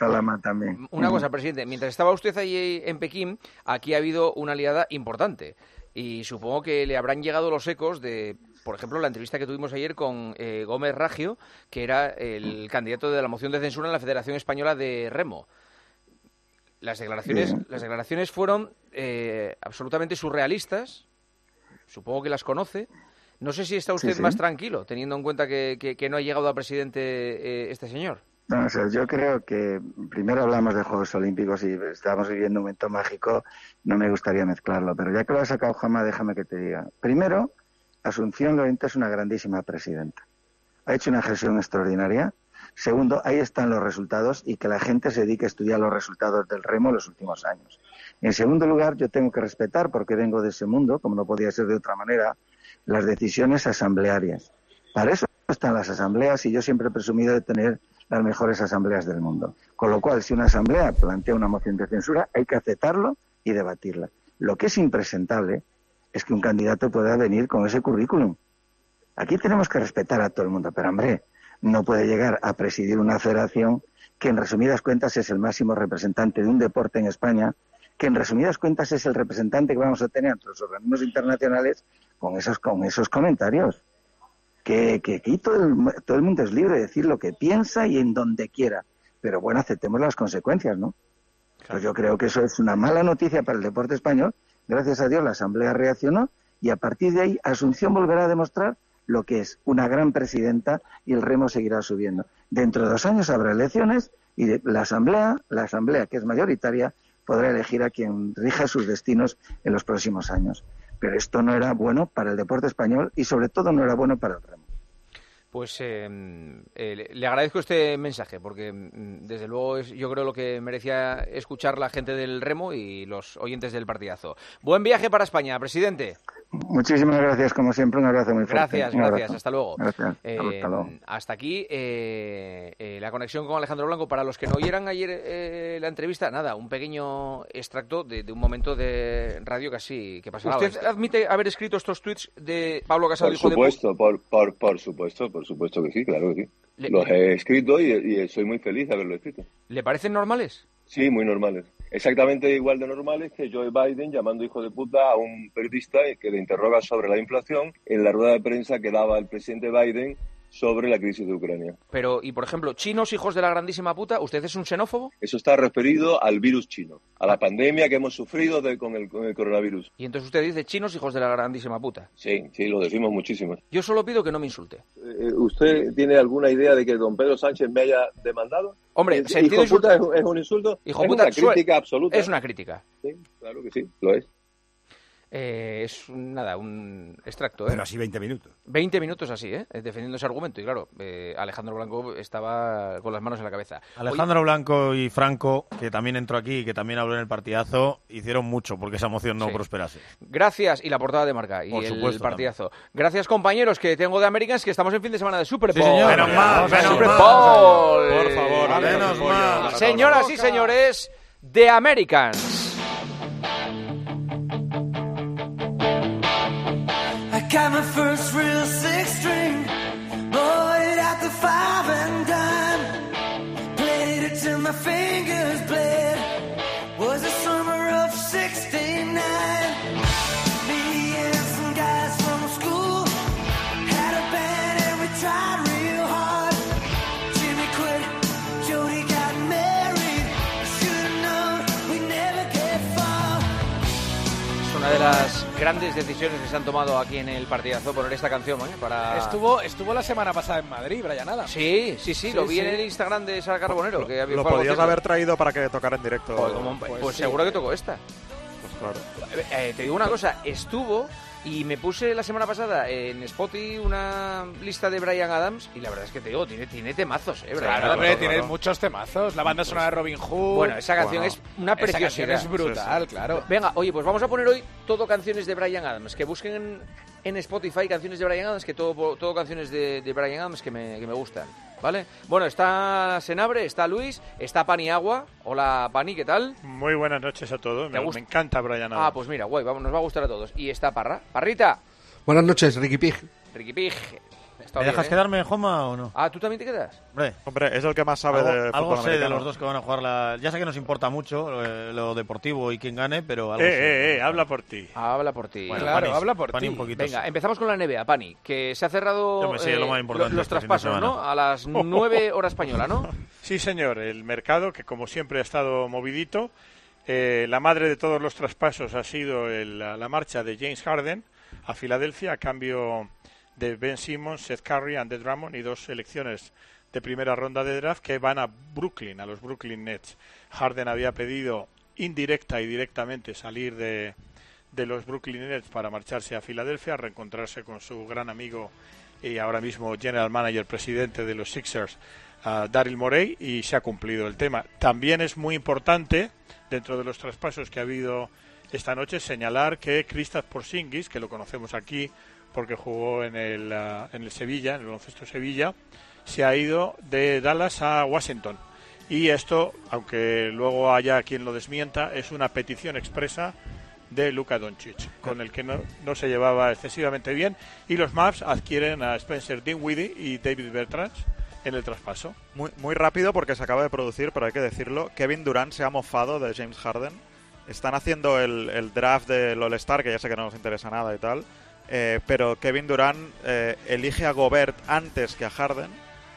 cosa, presidente, mientras estaba usted ahí en Pekín, aquí ha habido una aliada importante. Y supongo que le habrán llegado los ecos de, por ejemplo, la entrevista que tuvimos ayer con Gómez Raggio, que era el candidato de la moción de censura en la Federación Española de Remo. Las declaraciones fueron absolutamente surrealistas. Supongo que las conoce. No sé si está usted más tranquilo, teniendo en cuenta que no ha llegado a presidente este señor. No, o sea, yo creo que primero hablamos de Juegos Olímpicos y estamos viviendo un momento mágico, no me gustaría mezclarlo, pero ya que lo has sacado, Juanma, déjame que te diga. Primero, Asunción Lorente es una grandísima presidenta. Ha hecho una gestión extraordinaria. Segundo, ahí están los resultados y que la gente se dedique a estudiar los resultados del remo en los últimos años. En segundo lugar, yo tengo que respetar, porque vengo de ese mundo, como no podía ser de otra manera, las decisiones asamblearias. Para eso están las asambleas y yo siempre he presumido de tener las mejores asambleas del mundo. Con lo cual, si una asamblea plantea una moción de censura, hay que aceptarlo y debatirla. Lo que es impresentable es que un candidato pueda venir con ese currículum. Aquí tenemos que respetar a todo el mundo, pero hombre, no puede llegar a presidir una federación que en resumidas cuentas es el máximo representante de un deporte en España, que en resumidas cuentas es el representante que vamos a tener ante los organismos internacionales con esos comentarios. Que aquí todo el mundo es libre de decir lo que piensa y en donde quiera. Pero bueno, aceptemos las consecuencias, ¿no? Claro. Pues yo creo que eso es una mala noticia para el deporte español. Gracias a Dios la Asamblea reaccionó y a partir de ahí Asunción volverá a demostrar lo que es una gran presidenta y el remo seguirá subiendo. Dentro de 2 años habrá elecciones y la Asamblea, que es mayoritaria, podrá elegir a quien rija sus destinos en los próximos años. Pero esto no era bueno para el deporte español y sobre todo no era bueno para el remo. Pues le agradezco este mensaje porque desde luego es, yo creo, lo que merecía escuchar la gente del remo y los oyentes del partidazo. Buen viaje para España, presidente. Muchísimas gracias, como siempre, un abrazo muy fuerte. Gracias, hasta luego. Gracias, hasta luego. Hasta aquí la conexión con Alejandro Blanco. Para los que no oyeran ayer la entrevista, nada, un pequeño extracto de un momento de radio casi que pasaba. ¿Usted admite haber escrito estos tuits de Pablo Casado? Por supuesto que sí, claro que sí. Los he escrito y soy muy feliz de haberlo escrito. ¿Le parecen normales? Sí, muy normales. Exactamente igual de normales que Joe Biden llamando hijo de puta a un periodista que le interroga sobre la inflación en la rueda de prensa que daba el presidente Biden sobre la crisis de Ucrania. Pero, y por ejemplo, chinos hijos de la grandísima puta, ¿usted es un xenófobo? Eso está referido al virus chino, a la pandemia que hemos sufrido con el coronavirus. Y entonces usted dice chinos hijos de la grandísima puta. Sí, lo decimos muchísimo. Yo solo pido que no me insulte. ¿Usted tiene alguna idea de que don Pedro Sánchez me haya demandado? Hombre, hijo de puta es un insulto. Hijo es puta, una crítica absoluta. Es una crítica. Sí, claro que sí, lo es. Es un extracto. Pero así 20 minutos. 20 minutos así, defendiendo ese argumento. Y claro, Alejandro Blanco estaba con las manos en la cabeza. Alejandro Blanco y Franco, que también entró aquí y que también habló en el partidazo, hicieron mucho porque esa moción no prosperase. Gracias, y la portada de Marca y por el supuesto, partidazo. También. Gracias, compañeros, que tengo de Americans, que estamos en fin de semana de Super Bowl. Sí, señor. Menos mal. Por favor, menos mal. Señoras y señores, de Americans. Got my first real six string, bought it at the 5 and dime, played it till my fingers bled, was the summer of 69, me and some guys from school, had a band and we tried real hard, Jimmy quit, Jody got married, should've known we'd never get far. Es una de las grandes decisiones que se han tomado aquí en el partidazo, poner esta canción para... Estuvo la semana pasada en Madrid, Brian Adams. Sí, lo vi en el Instagram de Sara Carbonero. Lo podías haber traído para que tocara en directo. Pues seguro que tocó esta. Pues claro. Te digo una cosa, estuvo... Y me puse la semana pasada en Spotify una lista de Brian Adams y la verdad es que te digo, tiene temazos, Claro, tiene muchos temazos. La banda sonora de Robin Hood. Bueno, esa canción es una preciosidad. Esa canción es brutal, claro. Venga, oye, pues vamos a poner hoy todo canciones de Brian Adams. Que busquen en Spotify canciones de Bryan Adams, que todo canciones de Bryan Adams que me gustan, ¿vale? Bueno, está Senabre, está Luis, está Paniagua. Hola, Pani, ¿qué tal? Muy buenas noches a todos, me encanta Bryan Adams. Ah, pues mira, guay, nos va a gustar a todos. Y está Parra. Parrita. Buenas noches, Ricky Pig. Ricky Pig. ¿Me dejas quedarme, Joma, o no? Ah, ¿tú también te quedas? Hombre, es el que más sabe de fútbol algo sé americano. de los dos que van a jugar Ya sé que nos importa mucho lo deportivo y quién gane, pero algo sé. Habla por ti. Habla por ti. Bueno, claro, Pani, habla por Pani ti. un poquito. Venga, empezamos con la NBA, Pani, que se ha cerrado Yo me sé lo más importante los este fin de traspasos, semana. ¿no? A las 9 horas española, ¿no? Sí, señor, el mercado, que como siempre ha estado movidito. La madre de todos los traspasos ha sido la marcha de James Harden a Filadelfia a cambio de Ben Simmons, Seth Curry, Andre Drummond y 2 selecciones de primera ronda de draft que van a Brooklyn, a los Brooklyn Nets. Harden había pedido indirecta y directamente salir de los Brooklyn Nets para marcharse a Filadelfia, a reencontrarse con su gran amigo y ahora mismo general manager, presidente de los Sixers, Daryl Morey, y se ha cumplido el tema. También es muy importante, dentro de los traspasos que ha habido esta noche, señalar que Kristaps Porzingis, que lo conocemos aquí porque jugó en el Sevilla, en el baloncesto Sevilla, se ha ido de Dallas a Washington. Y esto, aunque luego haya quien lo desmienta, es una petición expresa de Luka Doncic, con el que no se llevaba excesivamente bien. Y los Mavs adquieren a Spencer Dinwiddie y David Bertans en el traspaso. Muy rápido porque se acaba de producir, pero hay que decirlo. Kevin Durant se ha mofado de James Harden. Están haciendo el draft del All-Star, que ya sé que no nos interesa nada y tal. Pero Kevin Durant elige a Gobert antes que a Harden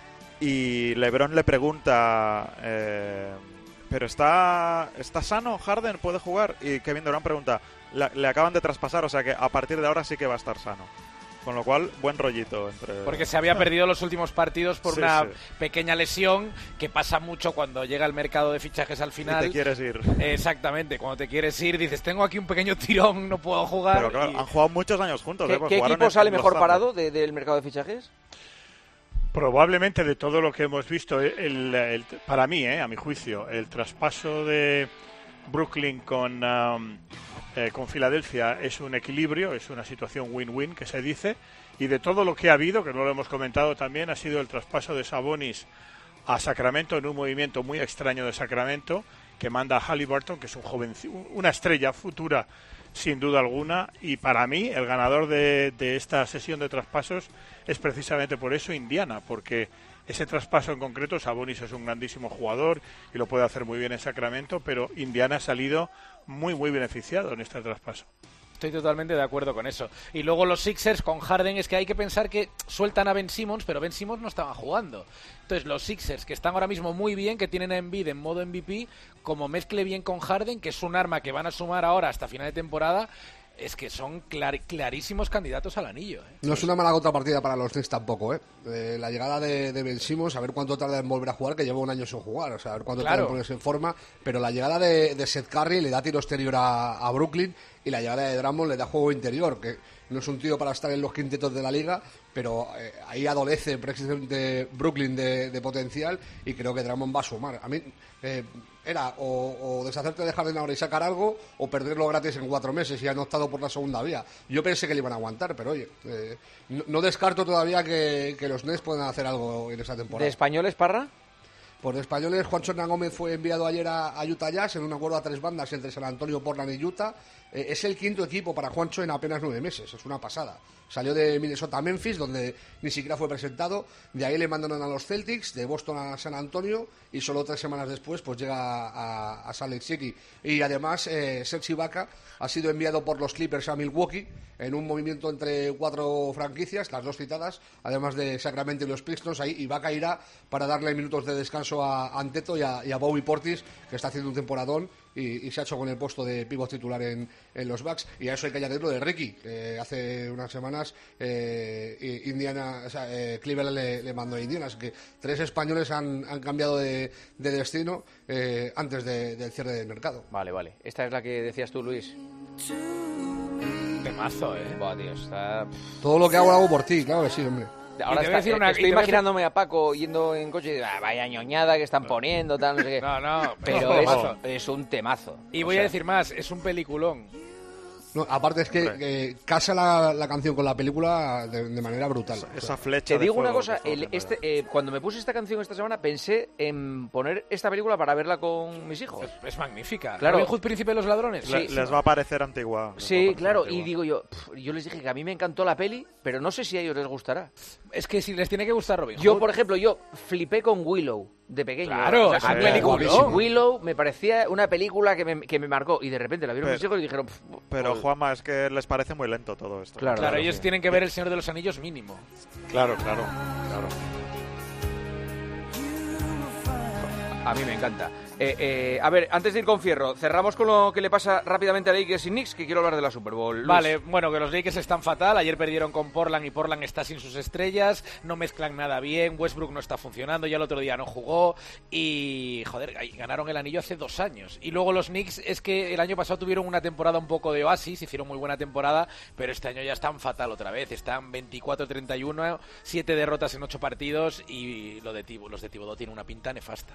y LeBron le pregunta ¿pero está sano Harden? ¿Puede jugar? Y Kevin Durant pregunta, le acaban de traspasar, o sea que a partir de ahora sí que va a estar sano. Con lo cual, buen rollito. Porque se había perdido los últimos partidos por una pequeña lesión que pasa mucho cuando llega el mercado de fichajes al final. Y te quieres ir. Exactamente, cuando te quieres ir dices, tengo aquí un pequeño tirón, no puedo jugar. Pero claro, han jugado muchos años juntos. ¿Qué equipo sale mejor parado del mercado de fichajes? Probablemente de todo lo que hemos visto, para mí, a mi juicio, el traspaso de Brooklyn con Filadelfia es un equilibrio, es una situación win-win que se dice, y de todo lo que ha habido, que no lo hemos comentado también, ha sido el traspaso de Sabonis a Sacramento en un movimiento muy extraño de Sacramento que manda a Haliburton, que es una estrella futura sin duda alguna, y para mí el ganador de esta sesión de traspasos es precisamente por eso Indiana, porque ese traspaso en concreto, Sabonis es un grandísimo jugador y lo puede hacer muy bien en Sacramento, pero Indiana ha salido muy beneficiado en este traspaso. Estoy totalmente de acuerdo con eso. Y luego los Sixers con Harden, es que hay que pensar que sueltan a Ben Simmons, pero Ben Simmons no estaba jugando. Entonces los Sixers, que están ahora mismo muy bien, que tienen a Embiid en modo MVP, como mezcle bien con Harden, que es un arma que van a sumar ahora hasta final de temporada, es que son clarísimos candidatos al anillo. No es una mala contrapartida para los Nets tampoco, la llegada de Ben Simmons, a ver cuánto tarda en volver a jugar, que lleva un año sin jugar, o sea, a ver cuánto tarda en ponerse en forma, pero la llegada de Seth Curry le da tiro exterior a Brooklyn, y la llegada de Drummond le da juego interior, que no es un tío para estar en los quintetos de la liga, pero ahí adolece precisamente Brooklyn de potencial, y creo que Drummond va a sumar. A mí era o deshacerte de Harden ahora y sacar algo, o perderlo gratis en 4 meses, y han optado por la segunda vía. Yo pensé que le iban a aguantar, pero oye, no descarto todavía que los Nets puedan hacer algo en esa temporada. ¿De españoles, Parra? Por españoles, Juancho Hernán Gómez fue enviado ayer a Utah Jazz en un acuerdo a 3 bandas entre San Antonio, Portland y Utah. Es el quinto equipo para Juancho en apenas 9 meses, es una pasada. Salió de Minnesota a Memphis, donde ni siquiera fue presentado. De ahí le mandaron a los Celtics, de Boston a San Antonio, y solo 3 semanas después pues llega a Salt Lake City. Y además, Serge Ibaka ha sido enviado por los Clippers a Milwaukee en un movimiento entre 4 franquicias, las 2 citadas, además de Sacramento y los Pistons. Ahí Ibaka irá para darle minutos de descanso a Anteto y a Bobby Portis, que está haciendo un temporadón y se ha hecho con el puesto de pívot titular en los Bucks. Y a eso hay que añadirlo de Ricky, que hace unas semanas Cleveland le mandó a Indiana. Así que 3 españoles han cambiado de destino antes del cierre del mercado. Vale. Esta es la que decías tú, Luis. Temazo, Buah, Dios, está... Todo lo que hago lo hago por ti, claro que sí, hombre. Ahora estoy imaginándome a Paco yendo en coche y vaya ñoñada que están poniendo, tal, no sé qué. No, pero es un temazo. Y voy a decir más, es un peliculón. No, aparte es que casa la canción con la película de manera brutal. Esa flecha. Te digo una cosa, cuando me puse esta canción esta semana pensé en poner esta película para verla con mis hijos. Es magnífica. Claro. ¿Robin Hood, Príncipe de los Ladrones? Sí. Les va a parecer antigua. Sí, claro, y digo yo les dije que a mí me encantó la peli, pero no sé si a ellos les gustará. Es que si les tiene que gustar Robin Hood. Yo, por ejemplo, flipé con Willow de pequeño. Claro, o sea, Willow me parecía una película que me marcó, y de repente la vieron mis hijos y dijeron... Pero, Juanma, es que les parece muy lento todo esto. Claro, ellos tienen que ver El Señor de los Anillos mínimo. Claro. A mí me encanta. A ver, antes de ir con Fierro, cerramos con lo que le pasa rápidamente a Lakers y Knicks, que quiero hablar de la Super Bowl. Luis. Vale, bueno, que los Lakers están fatal. Ayer perdieron con Portland y Portland está sin sus estrellas. No mezclan nada bien. Westbrook no está funcionando. Ya el otro día no jugó. Y, joder, ganaron el anillo hace 2 años. Y luego los Knicks es que el año pasado tuvieron una temporada un poco de oasis. Hicieron muy buena temporada. Pero este año ya están fatal otra vez. Están 24-31, 7 derrotas en 8 partidos. Y los de Thibodeau tienen una pinta nefasta.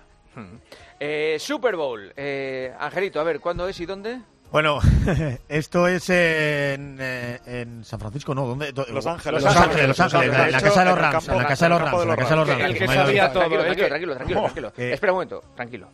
Super Bowl. Angelito, a ver, ¿cuándo es y dónde? Bueno, esto es en San Francisco, ¿no? ¿Dónde? Los Ángeles. Los Ángeles, en la casa de los Rams. En la casa de los Rams. El que sabía todo. Tranquilo. Espera un momento, tranquilo.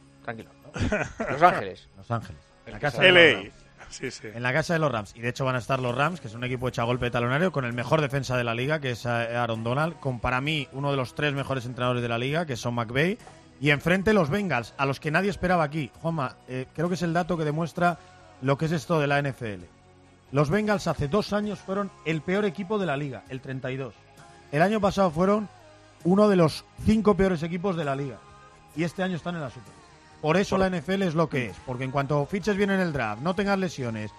Los Ángeles. En la casa de los Rams. Sí. En la casa de los Rams. Y de hecho van a estar los Rams, que es un equipo hecho a golpe de talonario, con el mejor defensa de la liga, que es Aaron Donald, con para mí uno de los 3 mejores entrenadores de la liga, que es Sean McVay. Y enfrente los Bengals, a los que nadie esperaba aquí. Juanma, creo que es el dato que demuestra lo que es esto de la NFL. Los Bengals hace 2 años fueron el peor equipo de la liga, el 32. El año pasado fueron uno de los 5 peores equipos de la liga. Y este año están en la Super. Por eso la NFL es lo que es. Porque en cuanto fiches bien en el draft, no tengas lesiones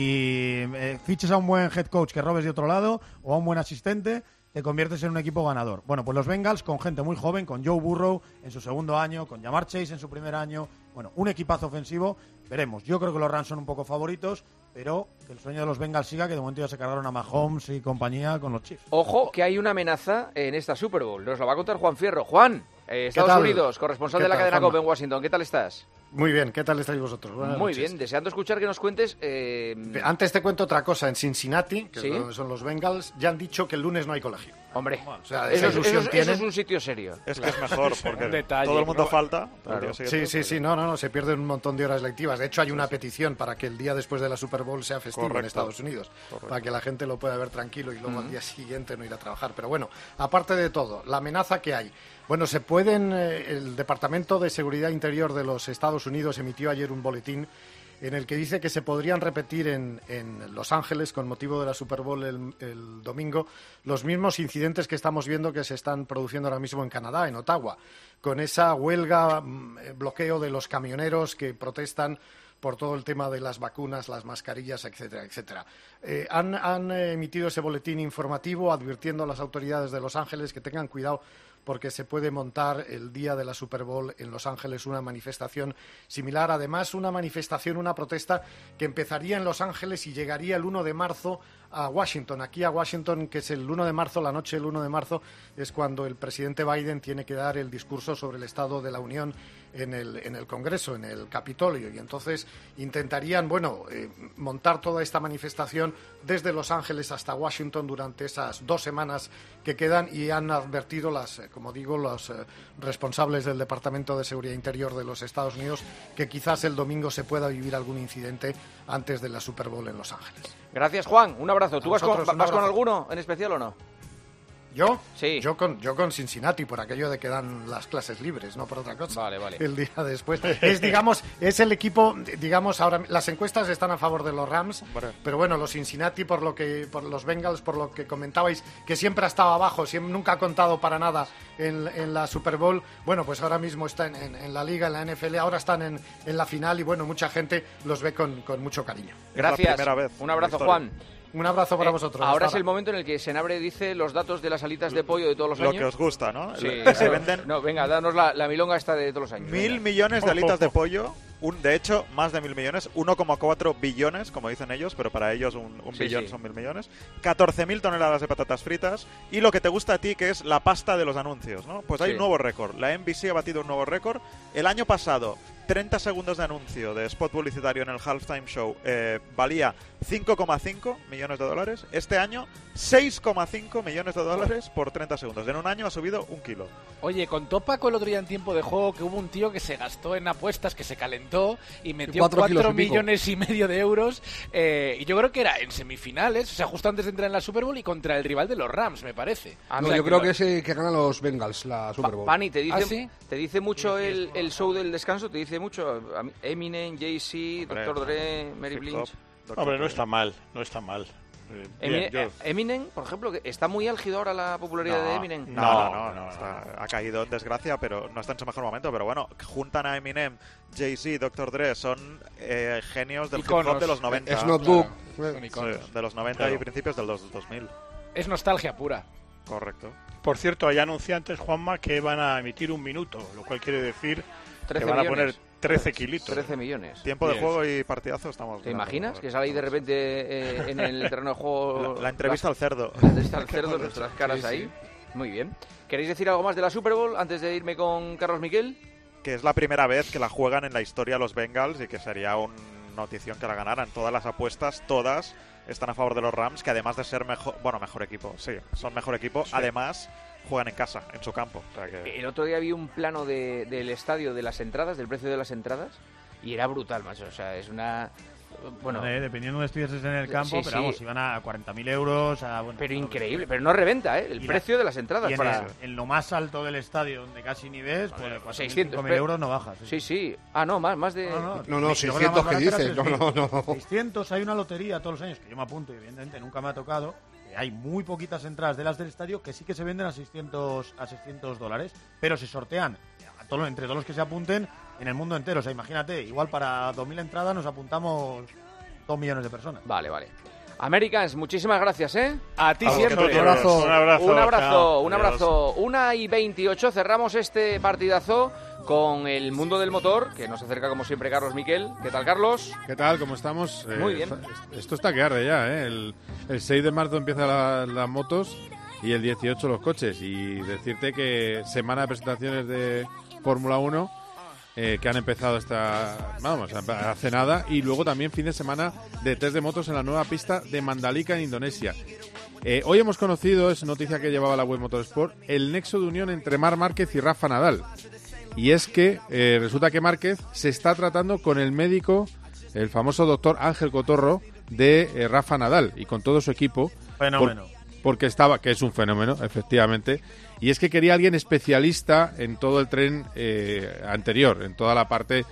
y fiches a un buen head coach que robes de otro lado o a un buen asistente, te conviertes en un equipo ganador. Bueno, pues los Bengals con gente muy joven, con Joe Burrow en su segundo año, con Ja'Marr Chase en su primer año, bueno, un equipazo ofensivo, veremos. Yo creo que los Rams son un poco favoritos, pero que el sueño de los Bengals siga, que de momento ya se cargaron a Mahomes y compañía con los Chiefs. Ojo, que hay una amenaza en esta Super Bowl, nos lo va a contar Juan Fierro. Juan, Estados Unidos, corresponsal de la cadena COPE en Washington, ¿qué tal estás? Muy bien, ¿qué tal estáis vosotros? Buenas Muy noches. bien, deseando escuchar que nos cuentes... Antes te cuento otra cosa, en Cincinnati, que ¿sí? es donde son los Bengals, ya han dicho que el lunes no hay colegio. Hombre, o sea, eso tienen. es un sitio serio. Es que es mejor, porque detalle, todo el mundo falta. Claro. Sí, no, se pierden un montón de horas lectivas. De hecho, hay una petición para que el día después de la Super Bowl sea festivo en Estados Unidos, para que la gente lo pueda ver tranquilo y luego al día siguiente no ir a trabajar. Pero bueno, aparte de todo, la amenaza que hay. Bueno, el Departamento de Seguridad Interior de los Estados Unidos emitió ayer un boletín en el que dice que se podrían repetir en Los Ángeles, con motivo de la Super Bowl el domingo, los mismos incidentes que estamos viendo que se están produciendo ahora mismo en Canadá, en Ottawa, con esa huelga, bloqueo de los camioneros que protestan por todo el tema de las vacunas, las mascarillas, etcétera, etcétera. Han emitido ese boletín informativo advirtiendo a las autoridades de Los Ángeles que tengan cuidado porque se puede montar el día de la Super Bowl en Los Ángeles una manifestación similar. Además, una protesta que empezaría en Los Ángeles y llegaría el 1 de marzo a Washington. Aquí a Washington, que es el 1 de marzo, la noche del 1 de marzo, es cuando el presidente Biden tiene que dar el discurso sobre el Estado de la Unión en el Congreso, en el Capitolio. Y entonces intentarían, montar toda esta manifestación desde Los Ángeles hasta Washington durante esas 2 semanas que quedan, y han advertido los responsables del Departamento de Seguridad Interior de los Estados Unidos que quizás el domingo se pueda vivir algún incidente antes de la Super Bowl en Los Ángeles. Gracias, Juan. Un abrazo. ¿Tú vas con alguno en especial o no? ¿Yo? Sí. Yo con Cincinnati, por aquello de que dan las clases libres, no por otra cosa. Vale. El día después. Es el equipo, ahora las encuestas están a favor de los Rams, pero bueno, los Cincinnati, por los Bengals, por lo que comentabais, que siempre ha estado abajo, nunca ha contado para nada en la Super Bowl, pues ahora mismo están en la Liga, en la NFL, ahora están en la final y mucha gente los ve con mucho cariño. Gracias. Es la primera vez. Un abrazo, Juan. Un abrazo para vosotros. Ahora es el momento en el que Senabre dice los datos de las alitas de pollo de todos los años. Lo que os gusta, ¿no? Sí, se venden... No, venga, danos la milonga esta de todos los años. 1.000 millones de alitas de pollo, de hecho, más de 1.000 millones, 1,4 billones, como dicen ellos, pero para ellos un billón son 1.000 millones, 14.000 toneladas de patatas fritas, y lo que te gusta a ti, que es la pasta de los anuncios, ¿no? Pues hay un nuevo récord. La NBC ha batido un nuevo récord. El año pasado, 30 segundos de anuncio de spot publicitario en el Halftime Show valía $5,5 millones. Este año, $6,5 millones por 30 segundos. En un año ha subido 1 kilo. Oye, contó Paco el otro día en tiempo de juego que hubo un tío que se gastó en apuestas, que se calentó y metió 4 millones y medio de euros. Y yo creo que era en semifinales, o sea, justo antes de entrar en la Super Bowl y contra el rival de los Rams, me parece. No, yo creo que es que ganan los Bengals la Super Bowl. Pani, ¿te dice, ¿sí? te dice mucho el show del descanso? ¿Te dice mucho? Eminem, Jay-Z, Dr. Dre, Mary Blige. Hombre, no está mal, no está mal. Eminem, por ejemplo, que está muy álgido ahora la popularidad de Eminem. No, ha caído en desgracia, pero no está en su mejor momento. Pero bueno, juntan a Eminem, Jay-Z, Dr. Dre, son genios del hip hop de los 90. Snoop de los 90 y principios del 2000. Es nostalgia pura. Correcto. Por cierto, hay anunciantes, Juanma, que van a emitir 1 minuto, lo cual quiere decir que van a poner 13 kilitos. 13 millones. Tiempo de juego y partidazo estamos. ¿Te imaginas que sale ahí de repente en el terreno de juego? La entrevista al cerdo. La entrevista al cerdo, nuestras caras ahí. Muy bien. ¿Queréis decir algo más de la Super Bowl antes de irme con Carlos Miquel? Que es la primera vez que la juegan en la historia los Bengals y que sería una notición que la ganaran. Todas las apuestas, todas, están a favor de los Rams, que además de ser mejor equipo, sí, son mejor equipo, además juegan en casa, en su campo. O sea que... El otro día vi un plano del estadio, de las entradas, del precio de las entradas, y era brutal, macho. O sea, es una... Bueno, dependiendo de donde estuvieses en el campo, pero vamos, iban a 40.000 euros. Pero increíble, pero no reventa, ¿eh? El precio de las entradas. Y en lo más alto del estadio, donde casi ni ves, pues 600 euros no bajas. Sí. Ah, no, más de... No, 600 que dices. No. 600, hay una lotería todos los años, que yo me apunto y evidentemente nunca me ha tocado. Hay muy poquitas entradas de las del estadio que sí que se venden a $600, pero se sortean entre todos los que se apunten en el mundo entero. O sea, imagínate, igual para 2.000 entradas nos apuntamos 2 millones de personas. Vale. Americans, muchísimas gracias, ¿eh? A ti siempre. Un abrazo. Un abrazo. 1:28, cerramos este partidazo con el mundo del motor, que nos acerca como siempre Carlos Miquel. ¿Qué tal, Carlos? ¿Qué tal? ¿Cómo estamos? Muy bien. Esto está que arde ya, ¿eh? El 6 de marzo empiezan las motos y el 18 los coches. Y decirte que semana de presentaciones de Fórmula 1 que han empezado hace nada, y luego también fin de semana de test de motos en la nueva pista de Mandalika en Indonesia. Hoy hemos conocido, es noticia que llevaba la web Motorsport, el nexo de unión entre Marc Márquez y Rafa Nadal. Y es que resulta que Márquez se está tratando con el médico, el famoso doctor Ángel Cotorro, de Rafa Nadal, y con todo su equipo. Fenómeno. Porque que es un fenómeno, efectivamente. Y es que quería alguien especialista en todo el tren anterior, en toda la parte,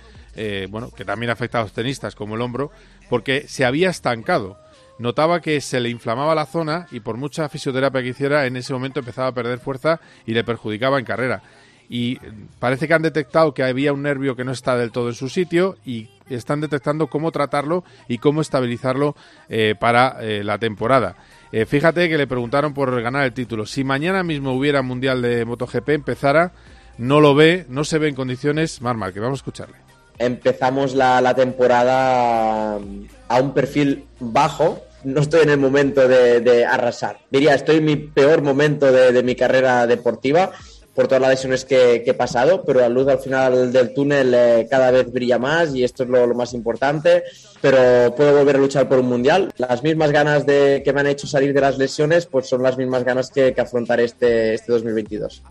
que también afecta a los tenistas, como el hombro, porque se había estancado. Notaba que se le inflamaba la zona y por mucha fisioterapia que hiciera, en ese momento empezaba a perder fuerza y le perjudicaba en carrera. Y parece que han detectado que había un nervio que no está del todo en su sitio y están detectando cómo tratarlo y cómo estabilizarlo para la temporada. Fíjate que le preguntaron por ganar el título. Si mañana mismo hubiera Mundial de MotoGP, empezara, no se ve en condiciones. Marc Márquez, vamos a escucharle. Empezamos la temporada a un perfil bajo. No estoy en el momento de arrasar. Diría, estoy en mi peor momento de mi carrera deportiva, por todas las lesiones que he pasado, pero la luz al final del túnel cada vez brilla más y esto es lo más importante, pero puedo volver a luchar por un mundial. Las mismas ganas que me han hecho salir de las lesiones, pues son las mismas ganas que afrontar este 2022.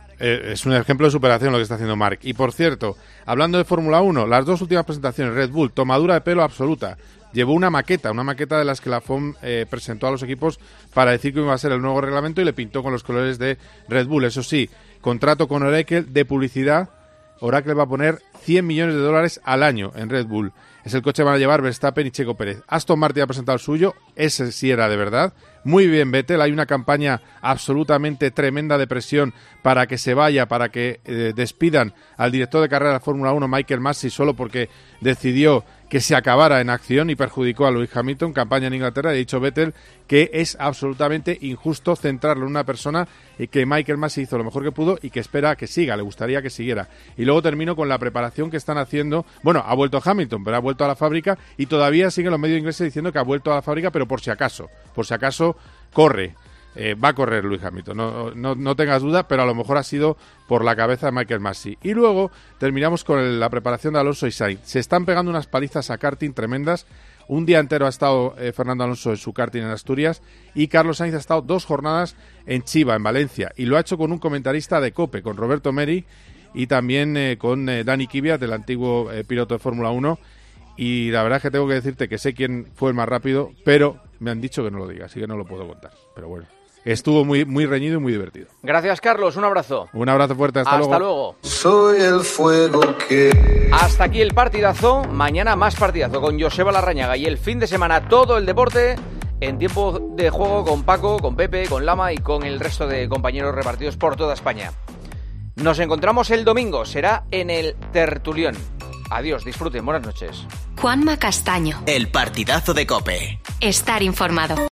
Es un ejemplo de superación lo que está haciendo Marc. Y por cierto, hablando de Fórmula 1, las dos últimas presentaciones, Red Bull, tomadura de pelo absoluta. Llevó una maqueta de las que la FOM presentó a los equipos para decir que iba a ser el nuevo reglamento y le pintó con los colores de Red Bull. Eso sí, contrato con Oracle de publicidad. Oracle va a poner $100 millones al año en Red Bull. Es el coche que van a llevar Verstappen y Checo Pérez. Aston Martin ha presentado el suyo, ese sí era de verdad. Muy bien, Vettel, hay una campaña absolutamente tremenda de presión para que se vaya, para que despidan al director de carrera de la Fórmula 1, Michael Masi, solo porque decidió que se acabara en acción y perjudicó a Lewis Hamilton, campaña en Inglaterra. Ha dicho Vettel que es absolutamente injusto centrarlo en una persona y que Michael Masi hizo lo mejor que pudo y que espera que siga, le gustaría que siguiera. Y luego termino con la preparación que están haciendo. Bueno, ha vuelto Hamilton, pero ha vuelto a la fábrica y todavía siguen los medios ingleses diciendo que ha vuelto a la fábrica, pero por si acaso corre. va a correr Lewis Hamilton, no tengas duda, pero a lo mejor ha sido por la cabeza de Michael Masi. Y luego terminamos con la preparación de Alonso y Sainz. Se están pegando unas palizas a karting tremendas. Un día entero ha estado Fernando Alonso en su karting en Asturias y Carlos Sainz ha estado 2 jornadas en Chiva, en Valencia, y lo ha hecho con un comentarista de COPE, con Roberto Meri, y también con Dani Kvyat, el antiguo piloto de Fórmula 1, y la verdad es que tengo que decirte que sé quién fue el más rápido, pero me han dicho que no lo diga, así que no lo puedo contar. Pero bueno, estuvo muy, muy reñido y muy divertido. Gracias, Carlos, un abrazo. Un abrazo fuerte, hasta luego. Soy el fuego que... Hasta aquí el partidazo, mañana más partidazo con Joseba Larrañaga y el fin de semana todo el deporte en tiempo de juego con Paco, con Pepe, con Lama y con el resto de compañeros repartidos por toda España. Nos encontramos el domingo, será en el Tertulión. Adiós, disfruten, buenas noches. Juanma Castaño. El partidazo de COPE. Estar informado.